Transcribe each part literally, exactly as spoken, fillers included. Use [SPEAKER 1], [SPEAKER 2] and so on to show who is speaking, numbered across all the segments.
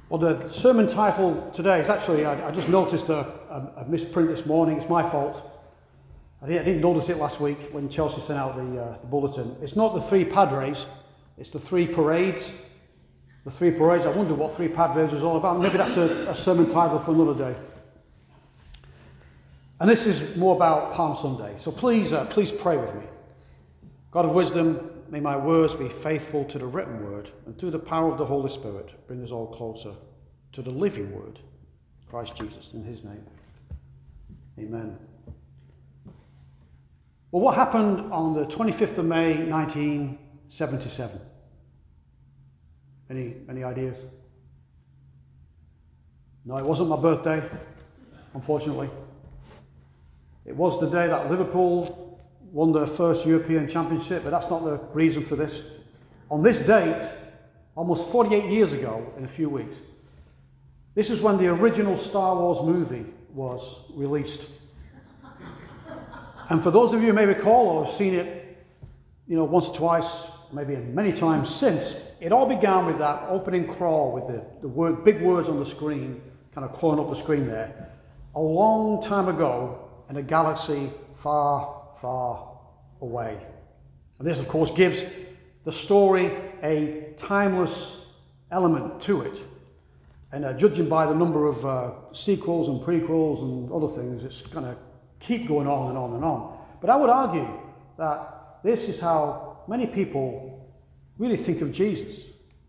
[SPEAKER 1] Well, the sermon title today is actually, I, I just noticed a, a, a misprint this morning. It's my fault. I didn't, I didn't notice it last week when Chelsea sent out the, uh, the bulletin. It's not the three Padres, it's the three parades. The three parades, I wonder what three Padres was all about. Maybe that's a, a sermon title for another day. And this is more about Palm Sunday. So please, uh, please pray with me. God of wisdom, may my words be faithful to the written word, and through the power of the Holy Spirit, bring us all closer to the living word, Christ Jesus, in his name. Amen. Well, what happened on the twenty-fifth of May, nineteen seventy-seven? Any, any ideas? No, it wasn't my birthday, unfortunately. It was the day that Liverpool won their first European Championship, but that's not the reason for this. On this date, almost forty-eight years ago, in a few weeks, this is when the original Star Wars movie was released. And for those of you who may recall or have seen it, you know, once or twice, maybe many times since, it all began with that opening crawl with the, the word, big words on the screen, kind of crawling up the screen there. A long time ago in a galaxy far, far away. And this, of course, gives the story a timeless element to it. And uh, judging by the number of uh, sequels and prequels and other things, it's going to keep going on and on and on. But I would argue that this is how many people really think of Jesus.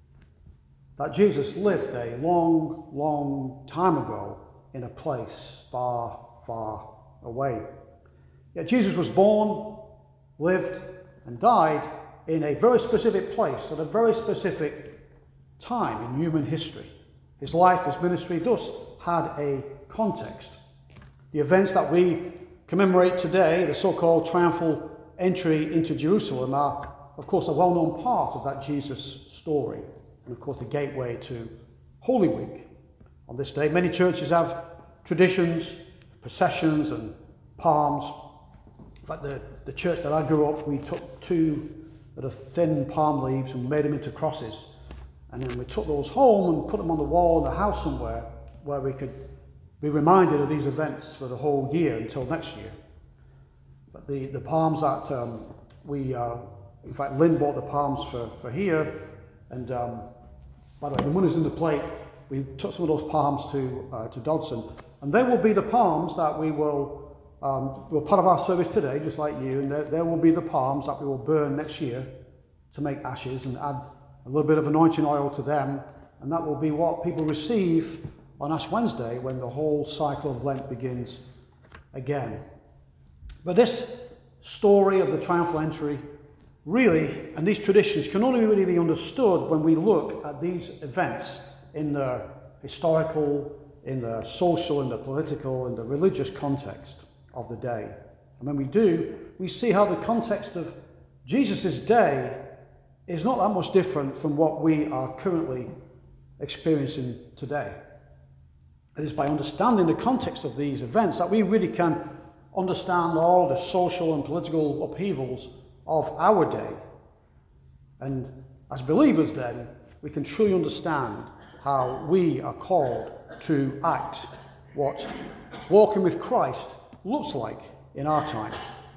[SPEAKER 1] That Jesus lived a long, long time ago in a place far, far away. Yet Jesus was born, lived, and died in a very specific place at a very specific time in human history. His life, his ministry, thus had a context. The events that we commemorate today, the so-called triumphal entry into Jerusalem, are, of course, a well-known part of that Jesus story, and of course the gateway to Holy Week. On this day, many churches have traditions, processions, and palms. In fact, the, the church that I grew up, we took two of the thin palm leaves and made them into crosses. And then we took those home and put them on the wall in the house somewhere where we could be reminded of these events for the whole year until next year. But the, the palms that um, we, uh, in fact, Lynn bought the palms for, for here. And um, by the way, the money's in the plate. We took some of those palms to, uh, to Dodson. And they will be the palms that we will, um, we're part of our service today, just like you. And there, there will be the palms that we will burn next year to make ashes and add a little bit of anointing oil to them, and that will be what people receive on Ash Wednesday when the whole cycle of Lent begins again. But this story of the triumphal entry really, and these traditions, can only really be understood when we look at these events in the historical, in the social, in the political, in the religious context of the day. And when we do, we see how the context of Jesus' day is not that much different from what we are currently experiencing today. It is by understanding the context of these events that we really can understand all the social and political upheavals of our day. And as believers then, we can truly understand how we are called to act what walking with Christ looks like in our time.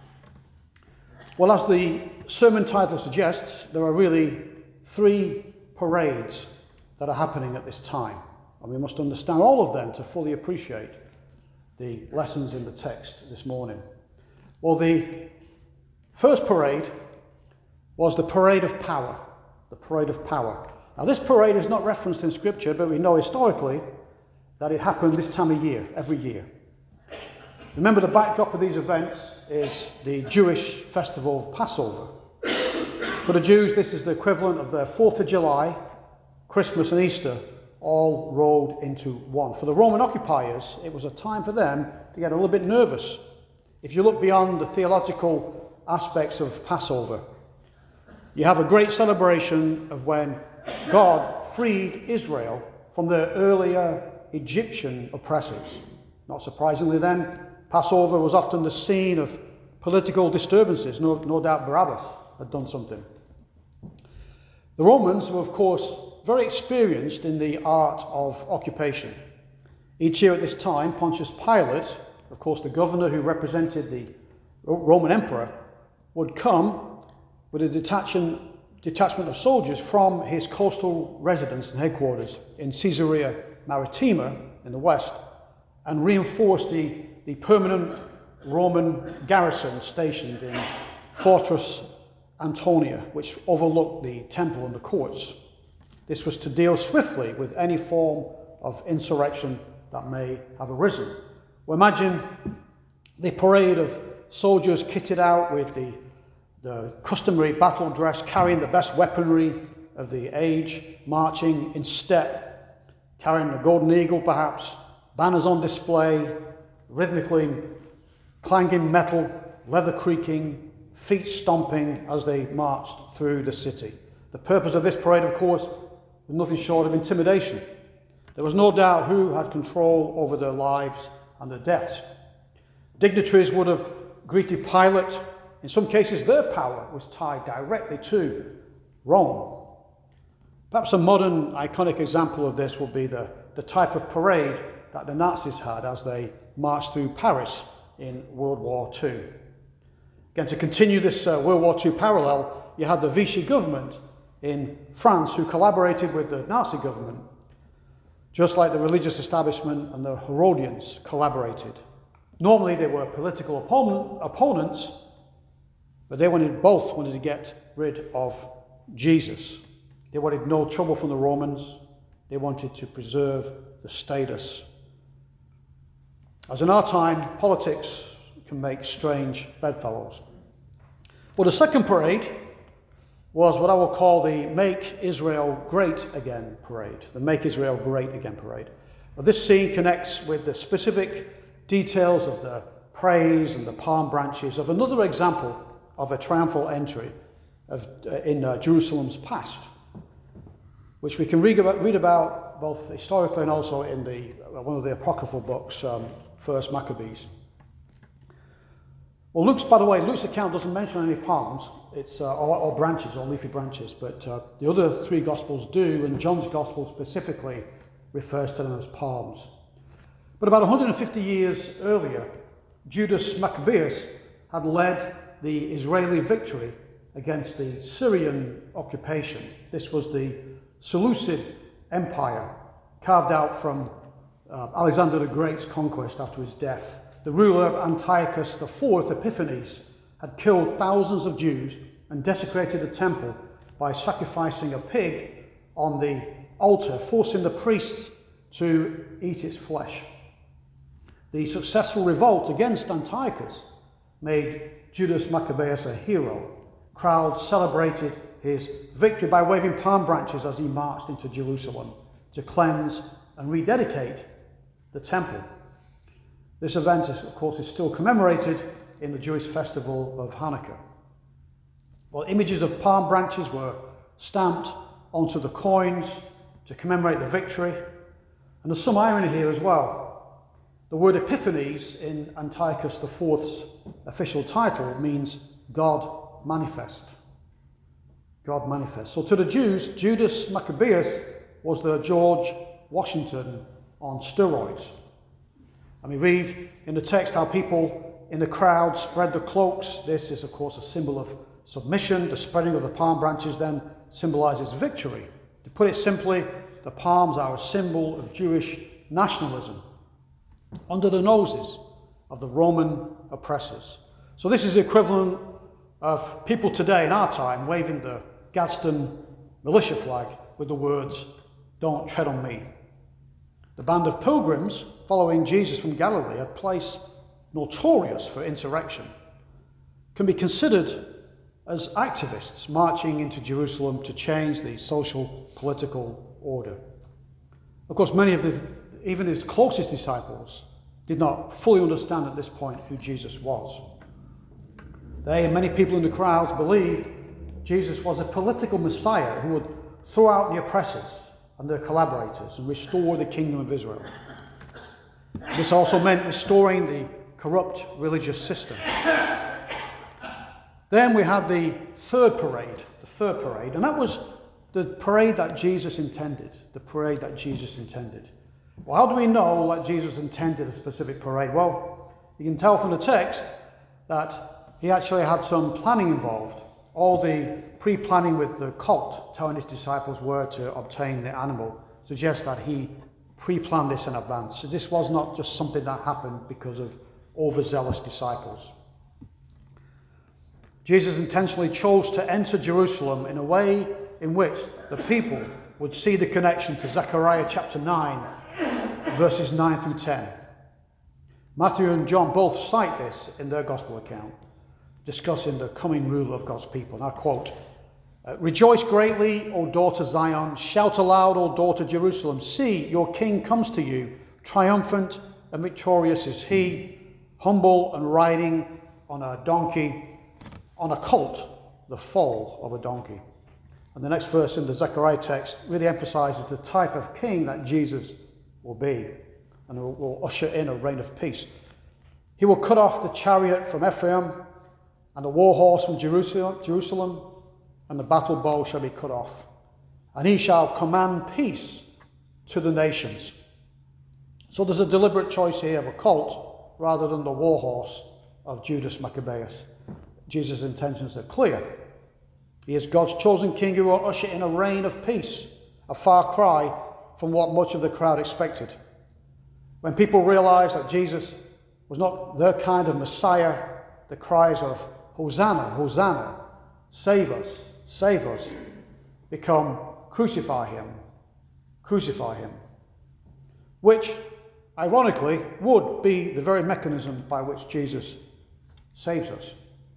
[SPEAKER 1] Well, as the sermon title suggests, there are really three parades that are happening at this time. And we must understand all of them to fully appreciate the lessons in the text this morning. Well, the first parade was the Parade of Power. The Parade of Power. Now, this parade is not referenced in Scripture, but we know historically that it happened this time of year, every year. Remember, the backdrop of these events is the Jewish festival of Passover. For the Jews, this is the equivalent of their fourth of July, Christmas and Easter, all rolled into one. For the Roman occupiers, it was a time for them to get a little bit nervous. If you look beyond the theological aspects of Passover, you have a great celebration of when God freed Israel from their earlier Egyptian oppressors. Not surprisingly then, Passover was often the scene of political disturbances. No, no doubt Barabbas had done something. The Romans were, of course, very experienced in the art of occupation. Each year at this time, Pontius Pilate, of course the governor who represented the Roman emperor, would come with a detachment, detachment of soldiers from his coastal residence and headquarters in Caesarea Maritima in the west and reinforce the, the permanent Roman garrison stationed in Fortress Antonia, which overlooked the temple and the courts. This was to deal swiftly with any form of insurrection that may have arisen. Well, imagine the parade of soldiers kitted out with the, the customary battle dress, carrying the best weaponry of the age, marching in step, carrying the golden eagle perhaps, banners on display, rhythmically clanging metal, leather creaking, feet stomping as they marched through the city. The purpose of this parade, of course, was nothing short of intimidation. There was no doubt who had control over their lives and their deaths. Dignitaries would have greeted Pilate. In some cases, their power was tied directly to Rome. Perhaps a modern iconic example of this would be the, the type of parade that the Nazis had as they marched through Paris in World War Two. Again, to continue this uh, World War Two parallel, you had the Vichy government in France who collaborated with the Nazi government, just like the religious establishment and the Herodians collaborated. Normally they were political opponent, opponents, but they wanted both wanted to get rid of Jesus. They wanted no trouble from the Romans. They wanted to preserve the status. As in our time, politics can make strange bedfellows. Well, the second parade was what I will call the Make Israel Great Again parade. The Make Israel Great Again parade. Well, this scene connects with the specific details of the praise and the palm branches of another example of a triumphal entry of, uh, in uh, Jerusalem's past, which we can read about, read about both historically and also in the uh, one of the apocryphal books, um, First Maccabees. Well, Luke's, by the way, Luke's account doesn't mention any palms, it's uh, or, or branches, or leafy branches, but uh, the other three Gospels do, and John's Gospel specifically refers to them as palms. But about one hundred fifty years earlier, Judas Maccabeus had led the Israeli victory against the Syrian occupation. This was the Seleucid Empire, carved out from uh, Alexander the Great's conquest after his death. The ruler Antiochus the Fourth, Epiphanes, had killed thousands of Jews and desecrated the temple by sacrificing a pig on the altar, forcing the priests to eat its flesh. The successful revolt against Antiochus made Judas Maccabeus a hero. Crowds celebrated his victory by waving palm branches as he marched into Jerusalem to cleanse and rededicate the temple. This event, is, of course, is still commemorated in the Jewish festival of Hanukkah. Well, images of palm branches were stamped onto the coins to commemorate the victory. And there's some irony here as well. The word Epiphanes in Antiochus the Fourth's official title means God manifest. God manifest. So to the Jews, Judas Maccabeus was the George Washington on steroids. And we read in the text how people in the crowd spread the cloaks. This is, of course, a symbol of submission. The spreading of the palm branches then symbolizes victory. To put it simply, the palms are a symbol of Jewish nationalism under the noses of the Roman oppressors. So this is the equivalent of people today in our time waving the Gadsden militia flag with the words, "Don't tread on me." The band of pilgrims following Jesus from Galilee, a place notorious for insurrection, can be considered as activists marching into Jerusalem to change the social, political order. Of course, many of the, even his closest disciples, did not fully understand at this point who Jesus was. They and many people in the crowds believed Jesus was a political Messiah who would throw out the oppressors and their collaborators and restore the kingdom of Israel. This also meant restoring the corrupt religious system. Then we had the third parade, the third parade, and that was the parade that Jesus intended. The parade that Jesus intended. Well, how do we know that Jesus intended a specific parade? Well, you can tell from the text that he actually had some planning involved. All the pre-planning with the colt, telling his disciples where to obtain the animal, suggests that he pre-planned this in advance. So this was not just something that happened because of overzealous disciples. Jesus intentionally chose to enter Jerusalem in a way in which the people would see the connection to Zechariah chapter nine, verses nine through ten. Matthew and John both cite this in their gospel account, discussing the coming rule of God's people. And I quote, "Rejoice greatly, O daughter Zion. Shout aloud, O daughter Jerusalem. See, your king comes to you. Triumphant and victorious is he, humble and riding on a donkey, on a colt, the foal of a donkey." And the next verse in the Zechariah text really emphasizes the type of king that Jesus will be, and will, will usher in a reign of peace. He will cut off the chariot from Ephraim and the war horse from Jerusalem, Jerusalem, and the battle bow shall be cut off. And he shall command peace to the nations. So there's a deliberate choice here of a colt rather than the war horse of Judas Maccabeus. Jesus' intentions are clear. He is God's chosen king who will usher in a reign of peace, a far cry from what much of the crowd expected. When people realized that Jesus was not their kind of Messiah, the cries of Hosanna, Hosanna, save us, save us, become crucify him, crucify him, which ironically would be the very mechanism by which Jesus saves us.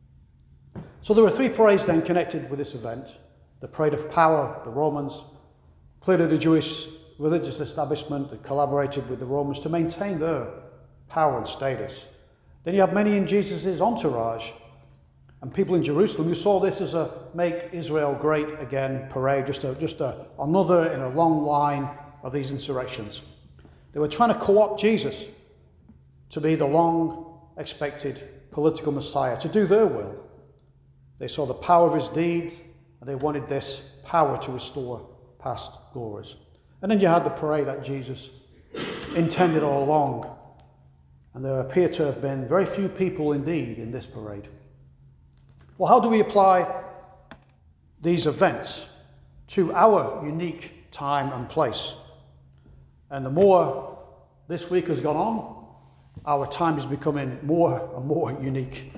[SPEAKER 1] So there were three parades then connected with this event. The parade of power, the Romans. Clearly the Jewish religious establishment that collaborated with the Romans to maintain their power and status. Then you have many in Jesus' entourage and people in Jerusalem who saw this as a Make Israel Great Again parade, just, a, just a, another in a long line of these insurrections. They were trying to co-opt Jesus to be the long-expected political Messiah, to do their will. They saw the power of his deeds, and they wanted this power to restore past glories. And then you had the parade that Jesus intended all along. And there appear to have been very few people indeed in this parade. Well, how do we apply these events to our unique time and place? And the more this week has gone on, our time is becoming more and more unique.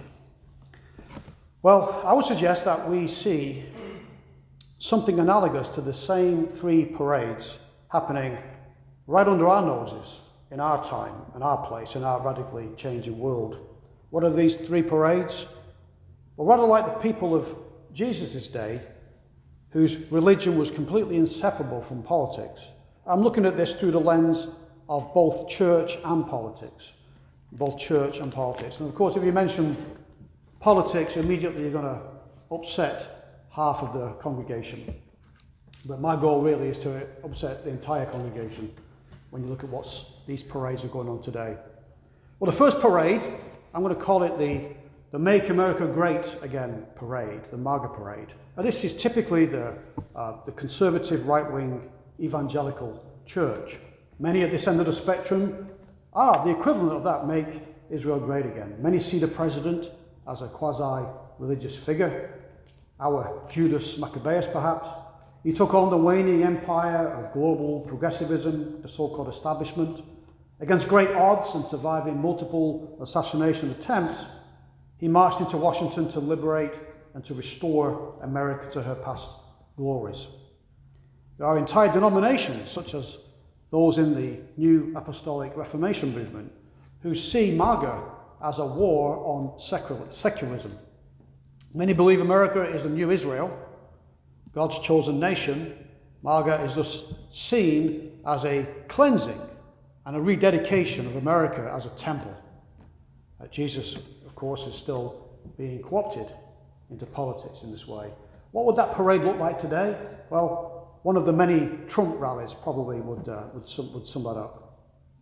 [SPEAKER 1] Well, I would suggest that we see something analogous to the same three parades happening right under our noses in our time and our place in our radically changing world. What are these three parades? Well, rather like the people of Jesus' day, whose religion was completely inseparable from politics. I'm looking at this through the lens of both church and politics. Both church and politics. And of course, if you mention politics, immediately you're going to upset half of the congregation. But my goal really is to upset the entire congregation when you look at what these parades are going on today. Well, the first parade, I'm going to call it the, the Make America Great Again parade, the MAGA parade. Now, this is typically the, uh, the conservative right-wing evangelical church. Many at this end of the spectrum are the equivalent of that Make Israel Great Again. Many see the president as a quasi-religious figure, our Judas Maccabeus perhaps. He took on the waning empire of global progressivism, the so-called establishment. Against great odds and surviving multiple assassination attempts, he marched into Washington to liberate and to restore America to her past glories. There are entire denominations, such as those in the New Apostolic Reformation movement, who see MAGA as a war on secularism. Many believe America is the new Israel, God's chosen nation. MAGA is thus seen as a cleansing and a rededication of America as a temple. Uh, Jesus, of course, is still being co-opted into politics in this way. What would that parade look like today? Well, one of the many Trump rallies probably would, uh, would, sum, would sum that up.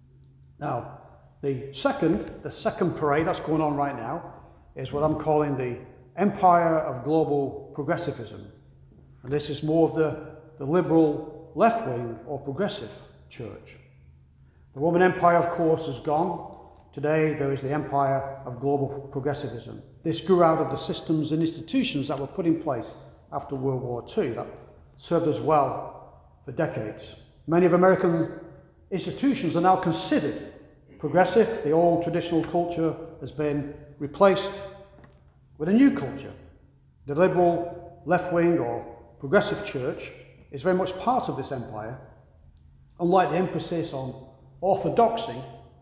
[SPEAKER 1] Now, The second, the second parade that's going on right now is what I'm calling the Empire of Global Progressivism. And this is more of the the liberal left-wing or progressive church. The Roman Empire, of course, is gone. Today there is the empire of global progressivism. This grew out of the systems and institutions that were put in place after World War Two that served us well for decades. Many of American institutions are now considered progressive. The old traditional culture has been replaced with a new culture. The liberal, left-wing or progressive church is very much part of this empire. Unlike the emphasis on orthodoxy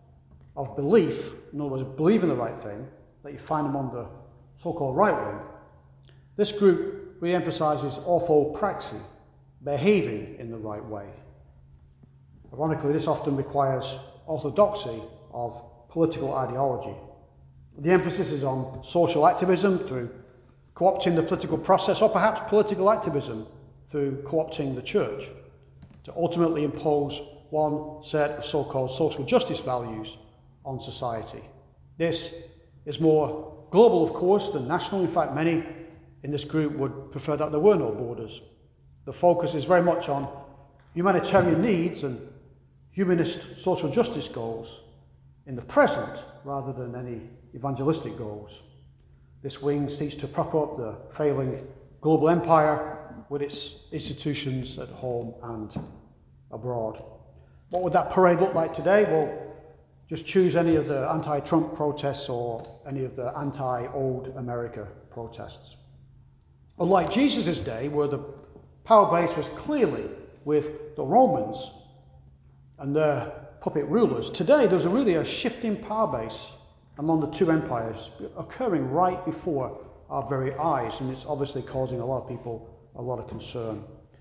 [SPEAKER 1] of belief, in other words, believing the right thing, that you find them on the so-called right wing, this group re-emphasizes orthopraxy, behaving in the right way. Ironically, this often requires orthodoxy of political ideology. The emphasis is on social activism through co-opting the political process, or perhaps political activism through co-opting the church, to ultimately impose one set of so-called social justice values on society. This is more global, of course, than national. In fact, many in this group would prefer that there were no borders. The focus is very much on humanitarian needs and humanist social justice goals in the present rather than any evangelistic goals. This wing seeks to prop up the failing global empire with its institutions at home and abroad. What would that parade look like today? Well, just choose any of the anti-Trump protests or any of the anti-old America protests. Unlike Jesus' day, where the power base was clearly with the Romans and their puppet rulers, today there's a really a shifting power base among the two empires occurring right before our very eyes, and it's obviously causing a lot of people a lot of concern.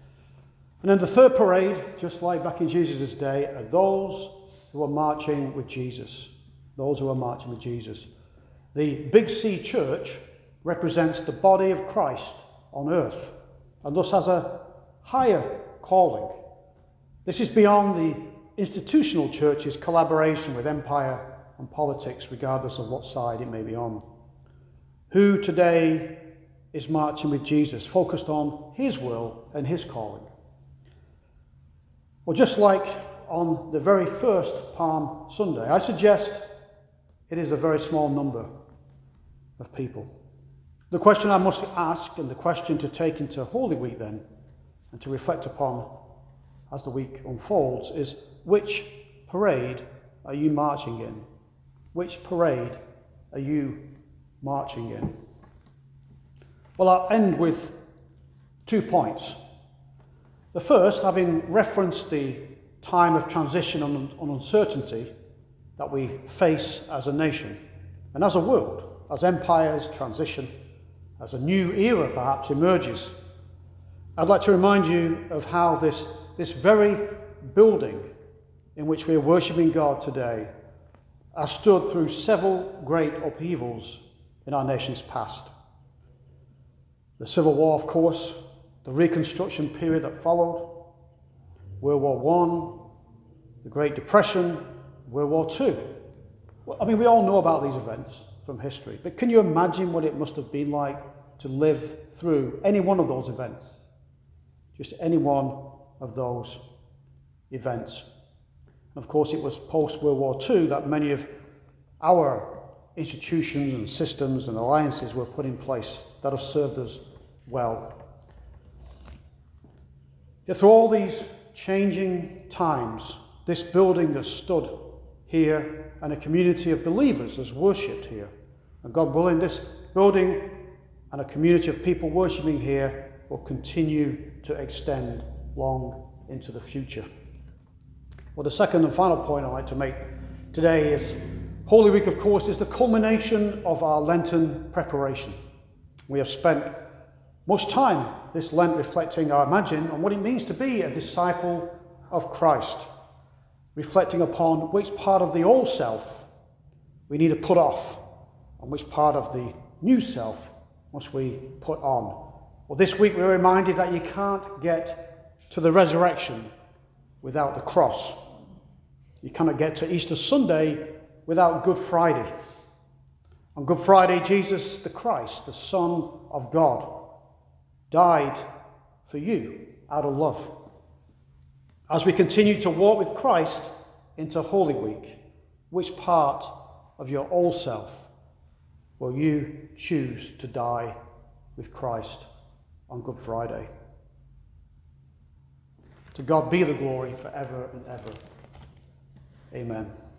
[SPEAKER 1] And then the third parade, just like back in Jesus' day, are those who are marching with Jesus. Those who are marching with Jesus. The Big C Church represents the body of Christ on earth, and thus has a higher calling. This is beyond the institutional church's collaboration with empire and politics, regardless of what side it may be on. Who today is marching with Jesus, focused on his will and his calling? Well, just like on the very first Palm Sunday, I suggest it is a very small number of people. The question I must ask, and the question to take into Holy Week then, and to reflect upon as the week unfolds, is which parade are you marching in? Which parade are you marching in? Well, I'll end with two points. The first, having referenced the time of transition and uncertainty that we face as a nation and as a world, as empires transition, as a new era perhaps emerges, I'd like to remind you of how this, this very building in which we are worshipping God today has stood through several great upheavals in our nation's past. The Civil War, of course, the Reconstruction period that followed, World War One, the Great Depression, World War Two. Well, I mean, we all know about these events from history, but can you imagine what it must have been like to live through any one of those events? Just any one of those events. And of course, it was post-World War Two that many of our institutions and systems and alliances were put in place that have served us well. Yet through all these changing times, this building has stood here and a community of believers has worshipped here. And God willing, this building and a community of people worshipping here will continue to extend long into the future. Well, the second and final point I'd like to make today is Holy Week, of course, is the culmination of our Lenten preparation. We have spent much time this Lent reflecting, I imagine, on what it means to be a disciple of Christ, reflecting upon which part of the old self we need to put off and which part of the new self must we put on. Well, this week we're reminded that you can't get to the resurrection without the cross. You cannot get to Easter Sunday without Good Friday. On Good Friday, Jesus the Christ, the Son of God, died for you out of love. As we continue to walk with Christ into Holy Week, which part of your old self will you choose to die with Christ on Good Friday? To God be the glory forever and ever. Amen.